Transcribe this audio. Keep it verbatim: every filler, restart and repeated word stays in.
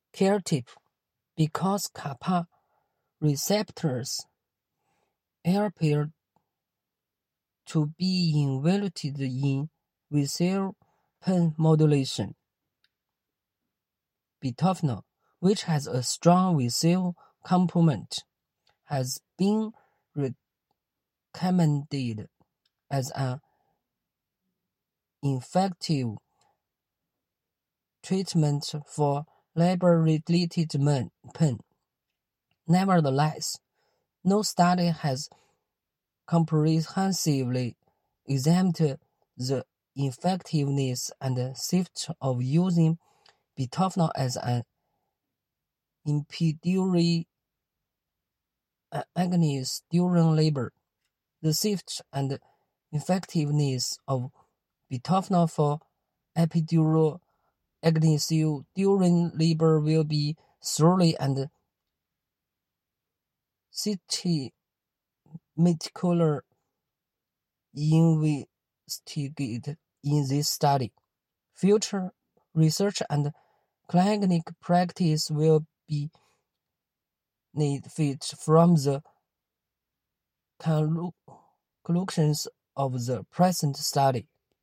Care tip: because kappa receptors appear to be involved in visual pain modulation, Bitofenol, which has a strong visual component, has been recommended as an effective treatment for labor-related pain. Nevertheless, no study has comprehensively examined the effectiveness and safety of using Bitofenol as an epidural agonist during labor. The safety and effectiveness of Bitofenol for epidural agonism during labor will be thoroughly and systematically investigated in this study. Future research and clinical practice will benefit from the conclusions of the present study.